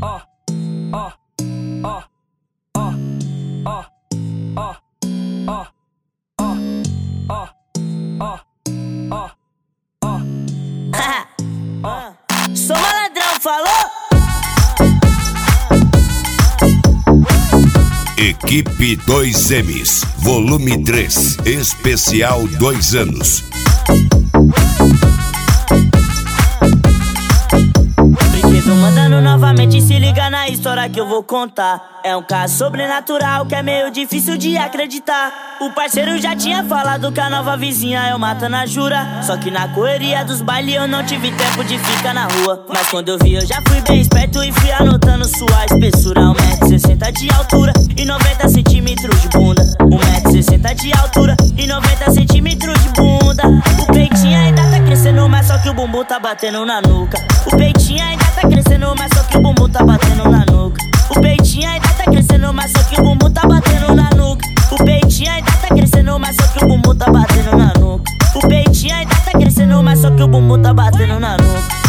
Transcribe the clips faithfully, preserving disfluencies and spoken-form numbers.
ó, ó, ó, ó, ó, ó, ó, ó, ó, ó, ó, ó. Sou malandrão, falou? Equipe dois M's, volume três, especial dois anos. Brinquedo mandando novamente, se liga na história que eu vou contar. É um caso sobrenatural que é meio difícil de acreditar. O parceiro já tinha falado que a nova vizinha eu mato na jura. Só que na correria dos bailes eu não tive tempo de ficar na rua. Mas quando eu vi eu já fui bem esperto e fui anotando sua espessura. um metro e sessenta de altura e noventa centímetros de bunda. um metro e sessenta de altura e noventa centímetros de bunda. O peitinho ainda tá crescendo, mas só que o bumbum tá batendo na nuca. O peitinho ainda tá crescendo, mas só que o bumbum tá batendo na nuca. O peitinho ainda tá crescendo, mas só que o bumbum tá batendo na nuca. O peitinho ainda tá crescendo, mas só que o bumbum tá batendo na nuca. O peitinho ainda tá crescendo, mas só que o bumbum tá batendo na nuca.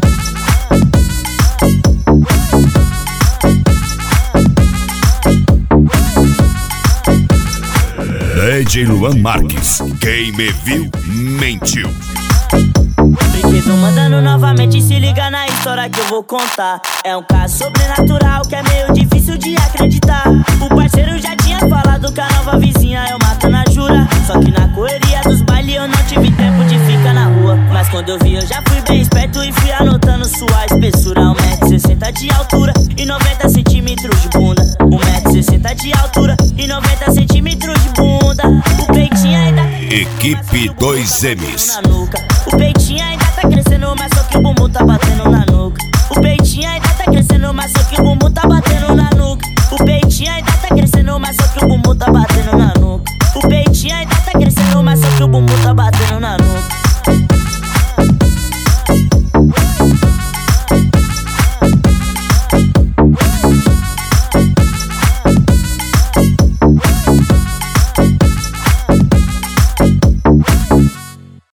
D J Luan Marques, quem me viu, mentiu. Brinquedo mandando novamente, se liga na história que eu vou contar. É um caso sobrenatural que é meio difícil de acreditar. O parceiro já tinha falado que a nova vizinha eu mato na jura. Só que na correria dos bailes eu não tive tempo de ficar na rua. Mas quando eu vi eu já fui bem esperto e fui anotando sua espessura. um metro e sessenta de altura e noventa centímetros de bunda. um metro e sessenta de altura e noventa centímetros de bunda. O peitinho ainda Equipe dois M's. O peitinho ainda tá crescendo, mas só que o bumbum tá batendo na nuca. O peitinho ainda